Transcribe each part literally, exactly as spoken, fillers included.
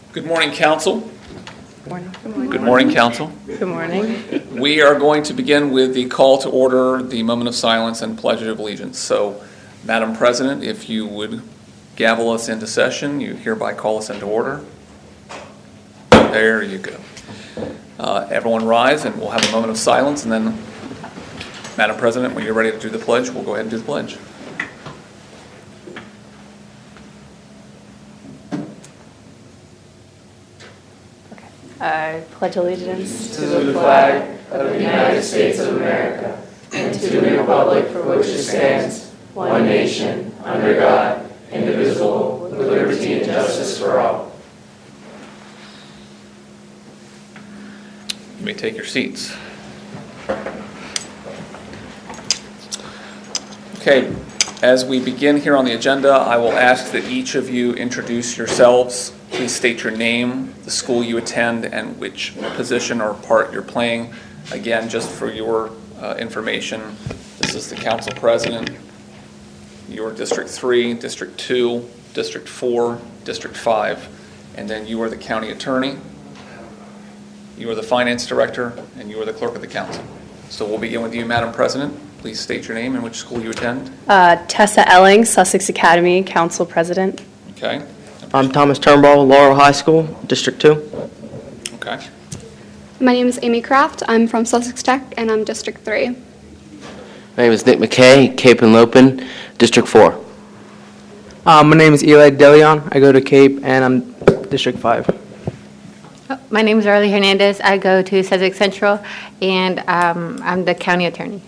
Good morning, Council. Good morning. Good morning. Good morning, Council. Good morning. We are going to begin with the call to order, the moment of silence, and pledge of allegiance. So, Madam President, if you would gavel us into session, you hereby call us into order. There you go. Uh, everyone rise, and we'll have a moment of silence, and then, Madam President, when you're ready to do the pledge, we'll go ahead and do the pledge. I pledge allegiance to the flag of the United States of America and to the republic for which it stands, one nation, under God, indivisible, with liberty and justice for all. You may take your seats. Okay, as we begin here on the agenda, I will ask that each of you introduce yourselves. Please state your name, the school you attend, and which position or part you're playing. Again, just for your uh, information, this is the council president, your District three, District two, District four, District five, and then you are the county attorney, you are the finance director, and you are the clerk of the council. So we'll begin with you, Madam President. Please state your name and which school you attend. Uh, Tessa Elling, Sussex Academy, council president. Okay. I'm Thomas Turnbull, Laurel High School, District two. Okay. My name is Amy Kraft. I'm from Sussex Tech, and I'm District three. My name is Nick McKay, Cape and Lopin, District four. Uh, my name is Eli DeLeon. I go to Cape, and I'm District five. Oh, my name is Arlie Hernandez. I go to Sussex Central, and um, I'm the county attorney.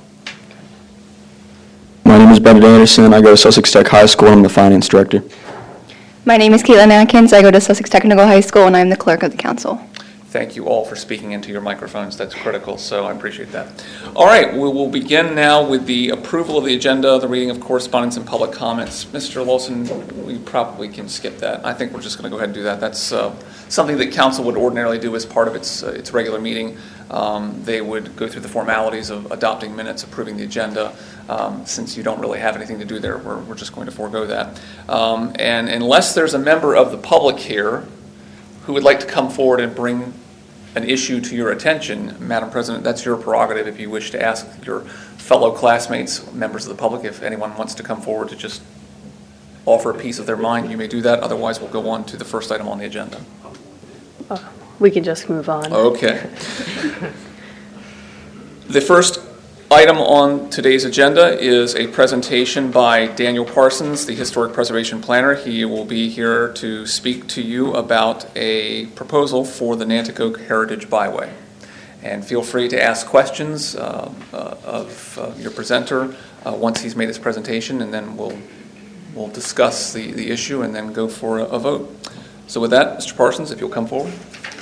My name is Brendan Anderson. I go to Sussex Tech High School. I'm the finance director. My name is Caitlin Atkins. I go to Sussex Technical High School, and I'm the clerk of the council. Thank you all for speaking into your microphones. That's critical, so I appreciate that. All right, we will begin now with the approval of the agenda, the reading of correspondence and public comments. Mister Lawson, we probably can skip that. I think we're just going to go ahead and do that. That's uh, something that council would ordinarily do as part of its uh, its regular meeting. Um, they would go through the formalities of adopting minutes, approving the agenda. Um, since you don't really have anything to do there, we're, we're just going to forego that. Um, and unless there's a member of the public here who would like to come forward and bring an issue to your attention, Madam President, that's your prerogative if you wish to ask your fellow classmates, members of the public, if anyone wants to come forward to just offer a piece of their mind, you may do that. Otherwise, we'll go on to the first item on the agenda. Oh, we can just move on. Okay. The first item on today's agenda is a presentation by Daniel Parsons, the Historic Preservation Planner. He will be here to speak to you about a proposal for the Nanticoke Heritage Byway. And feel free to ask questions uh, uh, of uh, your presenter uh, once he's made his presentation, and then we'll we'll discuss the, the issue and then go for a, a vote. So with that, Mister Parsons, if you'll come forward.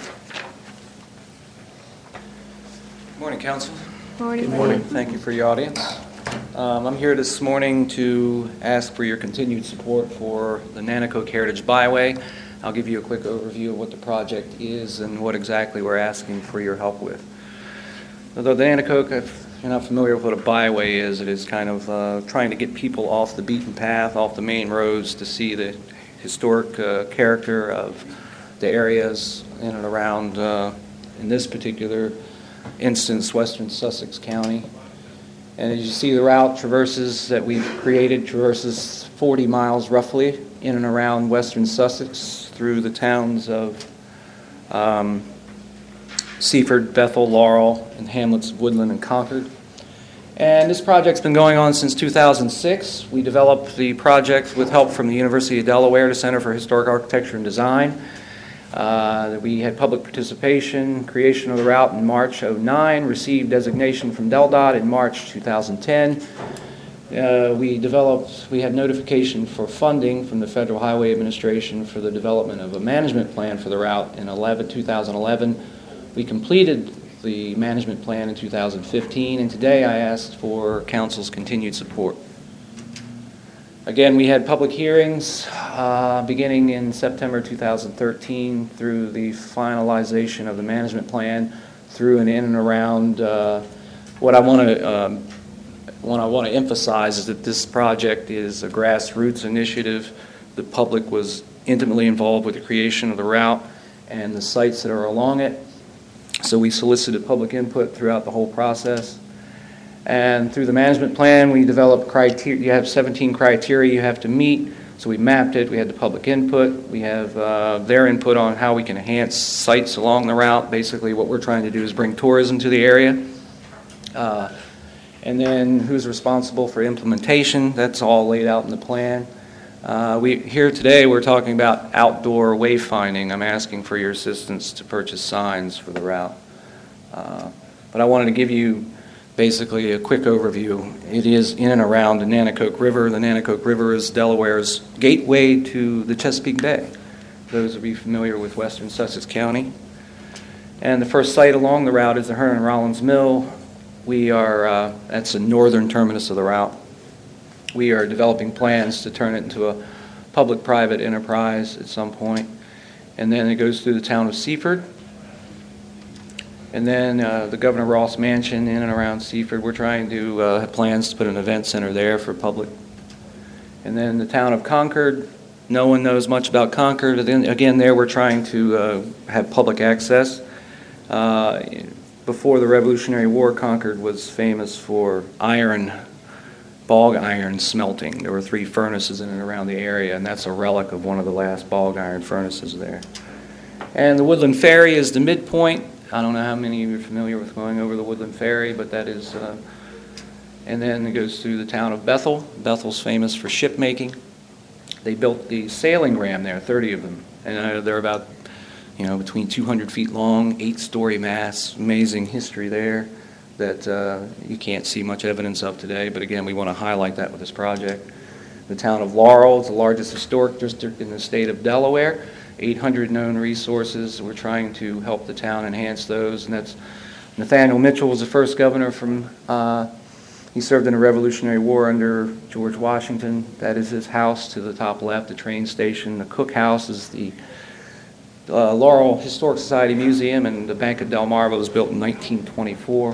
Good morning, Council. Morning. Good morning. Thank you for your audience. Um, I'm here this morning to ask for your continued support for the Nanticoke Heritage Byway. I'll give you a quick overview of what the project is and what exactly we're asking for your help with. Although the Nanticoke, if you're not familiar with what a byway is, it is kind of uh, trying to get people off the beaten path, off the main roads, to see the historic uh, character of the areas in and around, uh, in this particular instance, western Sussex County. And as you see, the route traverses that we've created traverses forty miles roughly in and around western Sussex through the towns of um, Seaford, Bethel, Laurel, and hamlets of Woodland and Concord. And this project's been going on since two thousand six. We developed the project with help from the University of Delaware, the Center for Historic Architecture and Design. Uh, we had public participation, creation of the route in March oh nine, received designation from DelDOT in March two thousand ten. Uh, we developed, we had notification for funding from the Federal Highway Administration for the development of a management plan for the route in two thousand eleven. We completed the management plan in two thousand fifteen, and today I asked for Council's continued support. Again, we had public hearings uh, beginning in September two thousand thirteen through the finalization of the management plan, through and in and around. Uh, what I want to um, what I want to emphasize is that this project is a grassroots initiative. The public was intimately involved with the creation of the route, and the sites that are along it. So we solicited public input throughout the whole process. And through the management plan, we developed criteria. You have seventeen criteria you have to meet. So we mapped it. We had the public input. We have uh, their input on how we can enhance sites along the route. Basically, what we're trying to do is bring tourism to the area. Uh, and then who's responsible for implementation? That's all laid out in the plan. Uh, we here today we're talking about outdoor wayfinding. I'm asking for your assistance to purchase signs for the route. Uh, but I wanted to give you basically a quick overview. It is in and around the Nanticoke River. The Nanticoke River is Delaware's gateway to the Chesapeake Bay. Those of you familiar with western Sussex County. And the first site along the route is the Hernan Rollins Mill. We are, uh, that's the northern terminus of the route. We are developing plans to turn it into a public-private enterprise at some point. And then it goes through the town of Seaford. And then uh, the Governor Ross Mansion in and around Seaford. We're trying to uh, have plans to put an event center there for public. And then the town of Concord. No one knows much about Concord. Then, again, there we're trying to uh, have public access. Uh, before the Revolutionary War, Concord was famous for iron bog iron smelting. There were three furnaces in and around the area, and that's a relic of one of the last bog iron furnaces there. And the Woodland Ferry is the midpoint. I don't know how many of you are familiar with going over the Woodland Ferry, but that is, uh, and then it goes through the town of Bethel. Bethel's famous for ship making. They built the sailing ram there, thirty of them, and uh, they're about, you know, between two hundred feet long, eight-story masts. Amazing history there that uh, you can't see much evidence of today, but again, we want to highlight that with this project. The town of Laurel is the largest historic district in the state of Delaware, eight hundred known resources. We're trying to help the town enhance those, and that's Nathaniel Mitchell was the first governor from, uh, he served in the Revolutionary War under George Washington. That is his house to the top left, the train station. The Cook House is the uh, Laurel Historic Society Museum, and the Bank of Delmarva was built in nineteen twenty-four.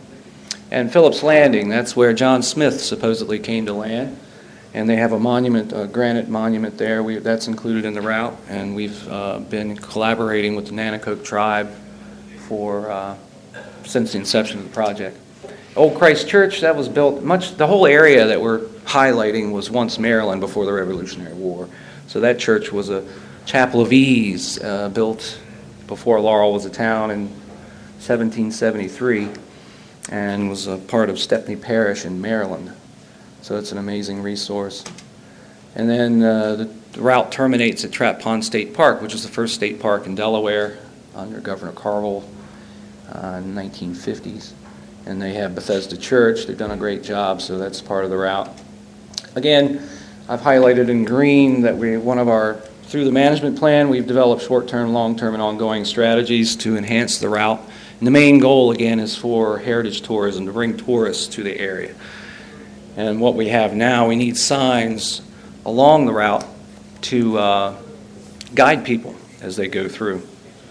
And Phillips Landing, that's where John Smith supposedly came to land. And they have a monument, a granite monument there. We, that's included in the route. And we've uh, been collaborating with the Nanticoke tribe for uh, since the inception of the project. Old Christ Church, that was built much, the whole area that we're highlighting was once Maryland before the Revolutionary War. So that church was a chapel of ease uh, built before Laurel was a town in seventeen seventy-three. And was a part of Stepney Parish in Maryland. So it's an amazing resource. And then uh, the, the route terminates at Trap Pond State Park, which is the first state park in Delaware under Governor Carville uh, in the nineteen fifties. And they have Bethesda Church. They've done a great job, so that's part of the route. Again, I've highlighted in green that we one of our, through the management plan, we've developed short-term, long-term, and ongoing strategies to enhance the route. And the main goal, again, is for heritage tourism, to bring tourists to the area. And what we have now, we need signs along the route to uh, guide people as they go through.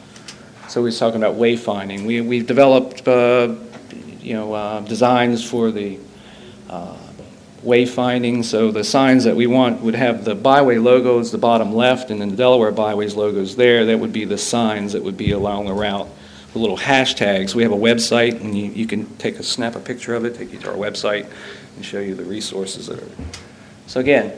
So we're talking about wayfinding. We, we've developed, uh, you know, uh, designs for the uh, wayfinding. So the signs that we want would have the byway logos, the bottom left, and then the Delaware Byways logos there. That would be the signs that would be along the route. The little hashtags. We have a website, and you, you can take a snap a picture of it, take you to our website, and show you the resources that are. So again,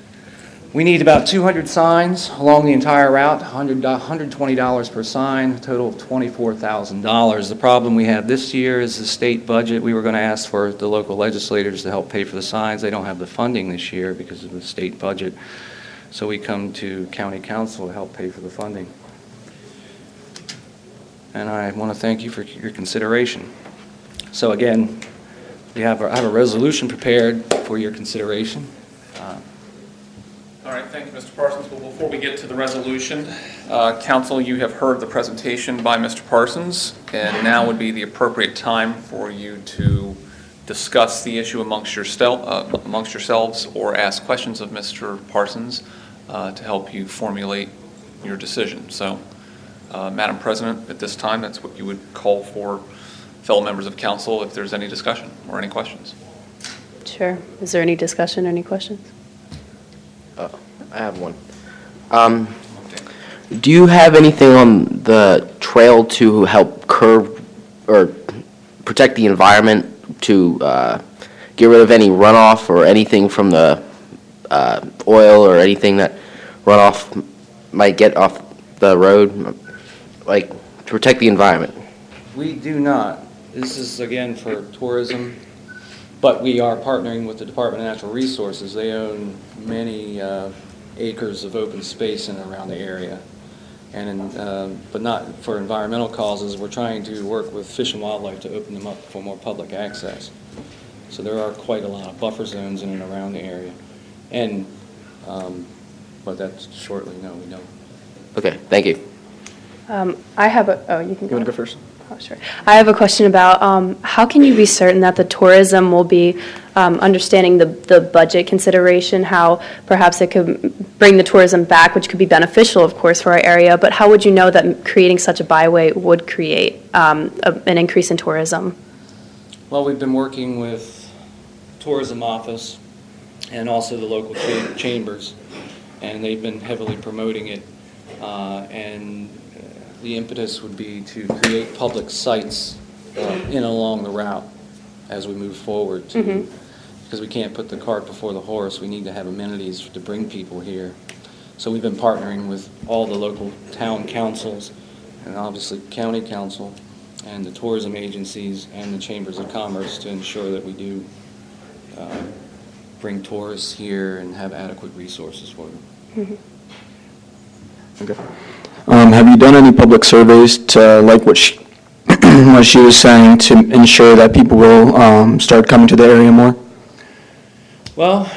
we need about two hundred signs along the entire route, one hundred twenty dollars per sign, a total of twenty-four thousand dollars. The problem we have this year is the state budget. We were going to ask for the local legislators to help pay for the signs. They don't have the funding this year because of the state budget. So we come to county council to help pay for the funding. And I want to thank you for your consideration. So again, we have a, I have a resolution prepared for your consideration. Uh, All right, thank you, Mister Parsons. Well, before we get to the resolution, uh, Council, you have heard the presentation by Mister Parsons, and now would be the appropriate time for you to discuss the issue amongst, your stel- uh, amongst yourselves or ask questions of Mister Parsons uh, to help you formulate your decision. So. Uh, Madam President, at this time, that's what you would call for fellow members of council if there's any discussion or any questions. Sure. Is there any discussion, any questions? Oh, I have one. Um, Do you have anything on the trail to help curb or protect the environment, to uh, get rid of any runoff or anything from the uh, oil or anything that runoff might get off the road, like to protect the environment? We do not. This is, again, for tourism, but we are partnering with the Department of Natural Resources. They own many uh, acres of open space in and around the area. And in, uh, but not for environmental causes. We're trying to work with Fish and Wildlife to open them up for more public access. So there are quite a lot of buffer zones in and around the area. And, um, but that's shortly, no, we don't. Okay, thank you. Um, I have a, oh, you can You go. want to go first? Oh, sure. I have a question about um, how can you be certain that the tourism will be um, understanding the, the budget consideration, how perhaps it could bring the tourism back, which could be beneficial, of course, for our area, but how would you know that creating such a byway would create um, a, an increase in tourism? Well, we've been working with tourism office and also the local cha- chambers, and they've been heavily promoting it. Uh, and the impetus would be to create public sites uh, in and along the route as we move forward. To, mm-hmm. Because we can't put the cart before the horse. We need to have amenities to bring people here. So we've been partnering with all the local town councils and obviously county council and the tourism agencies and the chambers of commerce to ensure that we do uh, bring tourists here and have adequate resources for them. Mm-hmm. Okay. Um, have you done any public surveys to, like what she, what she was saying, to ensure that people will um, start coming to the area more? Well,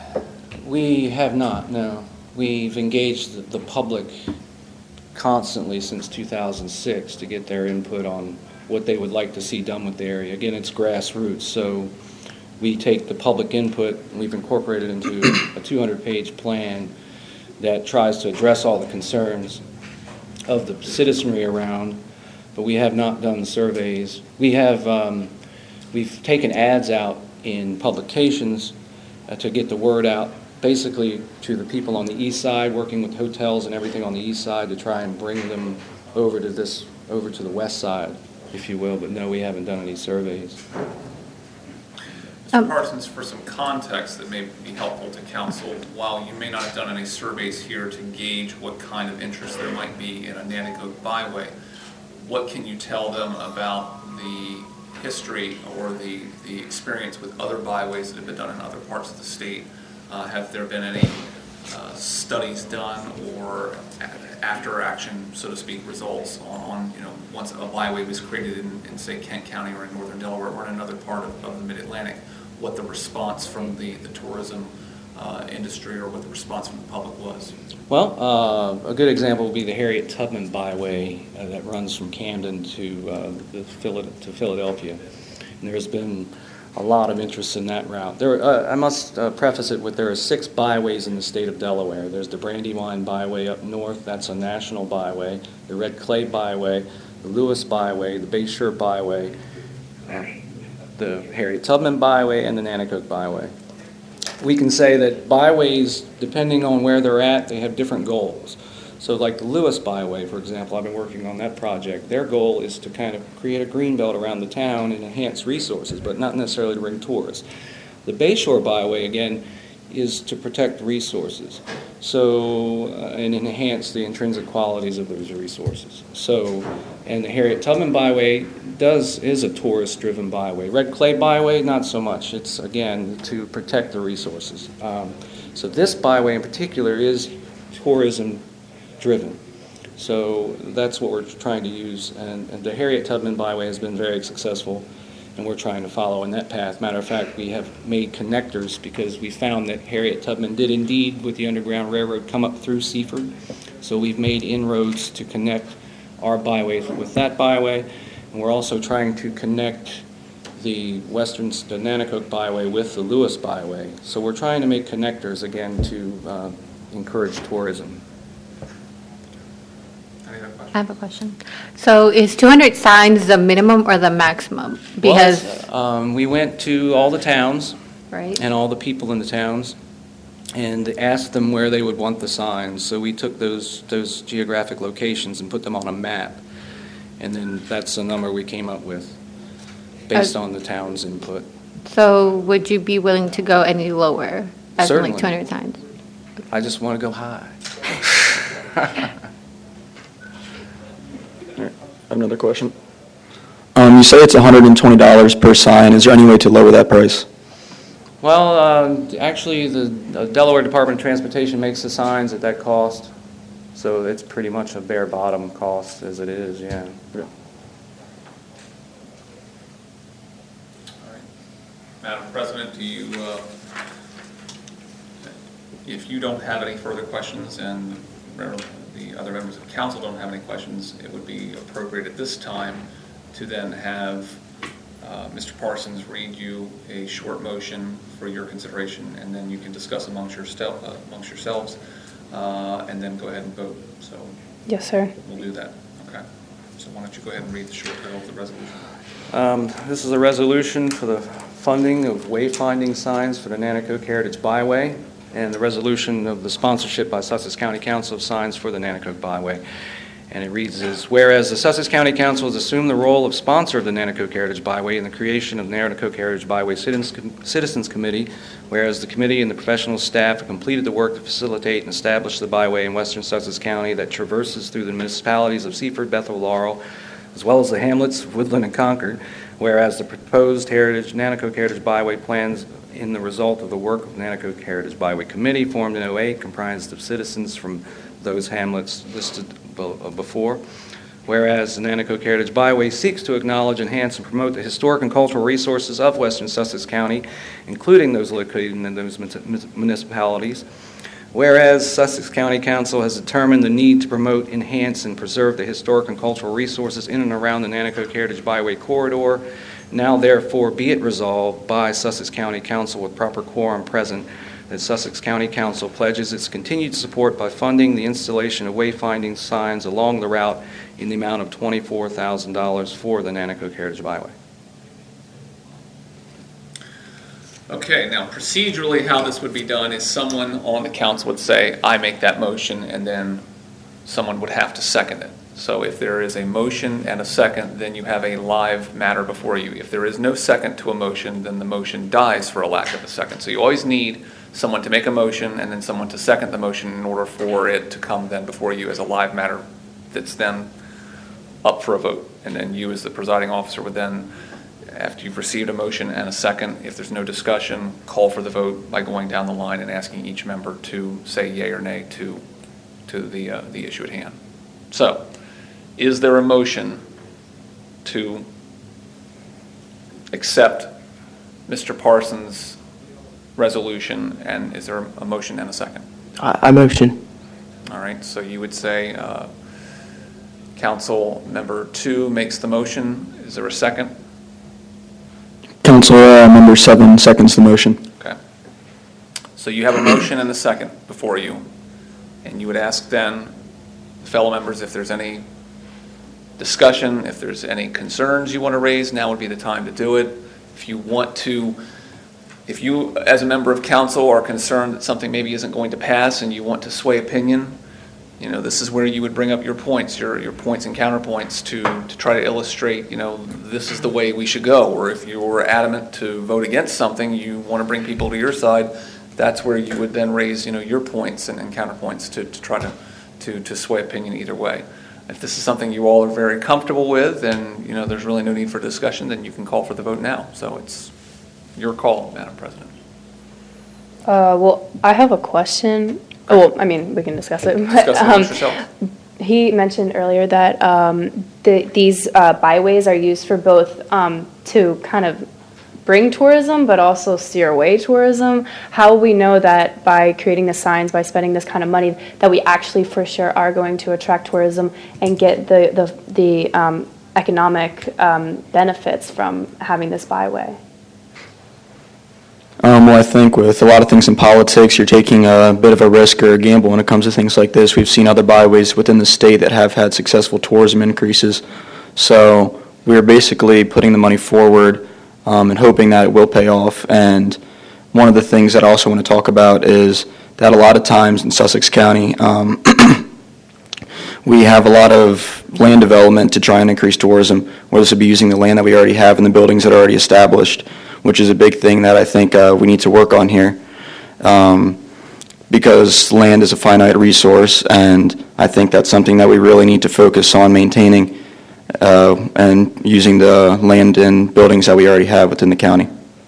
we have not, no. We've engaged the, the public constantly since two thousand six to get their input on what they would like to see done with the area. Again, it's grassroots, so we take the public input and we've incorporated into a two hundred page plan that tries to address all the concerns of the citizenry around, but we have not done surveys. We have, um, we've taken ads out in publications uh, to get the word out, basically to the people on the east side, working with hotels and everything on the east side to try and bring them over to this, over to the west side, if you will, but no, we haven't done any surveys. Mister Um, Parsons, for some context that may be helpful to council, while you may not have done any surveys here to gauge what kind of interest there might be in a Nanticoke byway, what can you tell them about the history or the, the experience with other byways that have been done in other parts of the state? Uh, have there been any uh, studies done or after action, so to speak, results on, on you know, once a byway was created in, in, say, Kent County or in northern Delaware or in another part of, of the mid-Atlantic, what the response from the, the tourism uh, industry or what the response from the public was? Well, uh, a good example would be the Harriet Tubman Byway uh, that runs from Camden to, uh, the Phila- to Philadelphia. And there's been a lot of interest in that route. There, uh, I must uh, preface it with there are six byways in the state of Delaware. There's the Brandywine Byway up north, that's a national byway, the Red Clay Byway, the Lewis Byway, the Bayshore Byway, the Harriet Tubman Byway, and the Nanticoke Byway. We can say that byways, depending on where they're at, they have different goals. So like the Lewis Byway, for example, I've been working on that project. Their goal is to kind of create a green belt around the town and enhance resources, but not necessarily to bring tourists. The Bayshore Byway, again, is to protect resources so uh, and enhance the intrinsic qualities of those resources. So, and the Harriet Tubman Byway does is a tourist-driven byway. Red Clay Byway, not so much. It's, again, to protect the resources. Um, so this byway in particular is tourism-driven. So that's what we're trying to use. And, and the Harriet Tubman Byway has been very successful, and we're trying to follow in that path. Matter of fact, we have made connectors because we found that Harriet Tubman did indeed, with the Underground Railroad, come up through Seaford. So we've made inroads to connect our byway with that byway, and we're also trying to connect the western the Nanticoke Byway with the Lewis Byway. So we're trying to make connectors, again, to uh, encourage tourism. I have a question. So is two hundred signs the minimum or the maximum? Because, Well, um, we went to all the towns right? and all the people in the towns, and asked them where they would want the signs. So we took those, those geographic locations and put them on a map. And then that's the number we came up with based Uh, on the town's input. So would you be willing to go any lower? As in like Certainly. two hundred signs? I just want to go high. I have another question. Um, you say it's one hundred twenty dollars per sign. Is there any way to lower that price? Well, uh, actually, the uh, Delaware Department of Transportation makes the signs at that cost, so it's pretty much a bare bottom cost as it is, yeah. Yeah. Madam President, do you, uh, if you don't have any further questions and the other members of council don't have any questions, it would be appropriate at this time to then have uh, Mister Parsons read you a short motion for your consideration, and then you can discuss amongst, your stel- uh, amongst yourselves, uh, and then go ahead and vote. So Yes, sir. we'll do that. Okay. So why don't you go ahead and read the short title of the resolution? Um, This is a resolution for the funding of wayfinding signs for the Nanaco Heritage Byway, and the resolution of the sponsorship by Sussex County Council of signs for the Nanaco Byway. And it reads as, whereas the Sussex County Council has assumed the role of sponsor of the Nanaco Heritage Byway in the creation of the Nanaco Heritage Byway Citizens Citizens Committee, whereas the committee and the professional staff have completed the work to facilitate and establish the byway in western Sussex County that traverses through the municipalities of Seaford, Bethel, Laurel, as well as the hamlets of Woodland and Concord, whereas the proposed Heritage Nanaco Heritage Byway plans in the result of the work of the Nanaco Heritage Byway Committee formed in oh eight, comprised of citizens from those hamlets listed before. Whereas the Nanaco Heritage Byway seeks to acknowledge, enhance, and promote the historic and cultural resources of western Sussex County, including those located in those municipalities. Whereas Sussex County Council has determined the need to promote, enhance, and preserve the historic and cultural resources in and around the Nanaco Heritage Byway corridor, now therefore be it resolved by Sussex County Council with proper quorum present that Sussex County Council pledges its continued support by funding the installation of wayfinding signs along the route in the amount of twenty-four thousand dollars for the Nanaco Heritage Byway. Okay, now procedurally how this would be done is someone on the council would say, I make that motion, and then someone would have to second it. So if there is a motion and a second, then you have a live matter before you. If there is no second to a motion, then the motion dies for a lack of a second. So you always need someone to make a motion and then someone to second the motion in order for it to come then before you as a live matter that's then up for a vote. And then you as the presiding officer would then, after you've received a motion and a second, if there's no discussion, call for the vote by going down the line and asking each member to say yea or nay to, to the, uh, the issue at hand. So, is there a motion to accept Mister Parsons' resolution, and is there a motion and a second? I, I motion. All right, so you would say uh, Council Member Two makes the motion. Is there a second? Council uh, Member Seven seconds the motion. Okay. So you have a motion and a second before you, and you would ask then fellow members if there's any discussion, if there's any concerns you want to raise, now would be the time to do it. If you want to, if you as a member of council are concerned that something maybe isn't going to pass and you want to sway opinion, you know, this is where you would bring up your points, your your points and counterpoints to, to try to illustrate, you know, this is the way we should go. Or if you were adamant to vote against something, you want to bring people to your side, that's where you would then raise, you know, your points and, and counterpoints to, to try to, to, to sway opinion either way. If this is something you all are very comfortable with and, you know, there's really no need for discussion, then you can call for the vote now. So it's your call, Madam President. Uh, well, I have a question. Oh, well, I mean, we can discuss it. Discuss it um, amongst yourself. He mentioned earlier that um, the, these uh, byways are used for both um, to kind of bring tourism, but also steer away tourism. How will we know that by creating the signs, by spending this kind of money, that we actually for sure are going to attract tourism and get the the, the um, economic um, benefits from having this byway? Um, well, I think with a lot of things in politics, you're taking a bit of a risk or a gamble when it comes to things like this. We've seen other byways within the state that have had successful tourism increases. So we're basically putting the money forward um, and hoping that it will pay off. And one of the things that I also want to talk about is that a lot of times in Sussex County, um, we have a lot of land development to try and increase tourism, where this would be using the land that we already have and the buildings that are already established, which is a big thing that I think uh, we need to work on here. Um, because land is a finite resource, and I think that's something that we really need to focus on maintaining uh, and using the land and buildings that we already have within the county.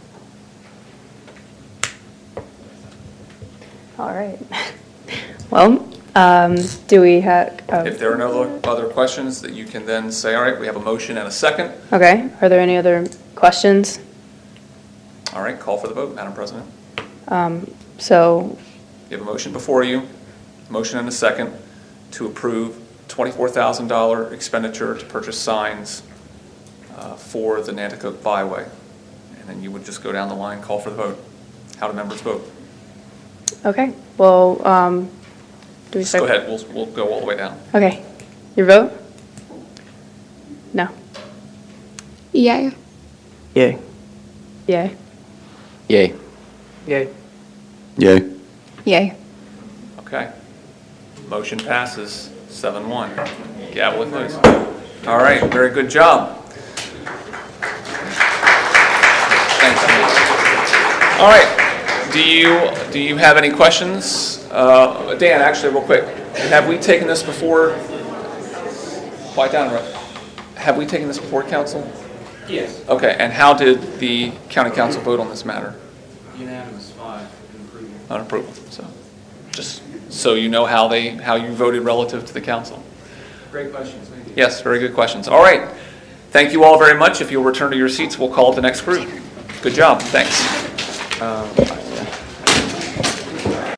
All right. Well, um, do we have, uh, If there are no other questions, that you can then say, all right, we have a motion and a second. okay, are there any other questions? All right, call for the vote, Madam President. Um, So, You have a motion before you, motion and a second, to approve twenty-four thousand dollars expenditure to purchase signs uh, for the Nanticoke Byway. And then you would just go down the line, call for the vote. How do members vote? okay, well, um, do we Just start? go ahead, we'll, we'll go all the way down. Okay, your vote? No. Yay. Yay. Yay. Yay. Yay. Yay. Yay. Okay. Motion passes seven one. Gavel it, please. All right, very good job. Thanks. All right, do you, do you have any questions? Uh, Dan, actually, real quick, have we taken this before? Quiet down, Rick. Have we taken this before council? Yes. Okay, and how did the county council vote on this matter? Unanimous, five, in approval. On approval, so, just so you know how they, how you voted relative to the council. Great questions, thank you. Yes, very good questions. All right, thank you all very much. If you'll return to your seats, we'll call it the next group. Good job, thanks. Um,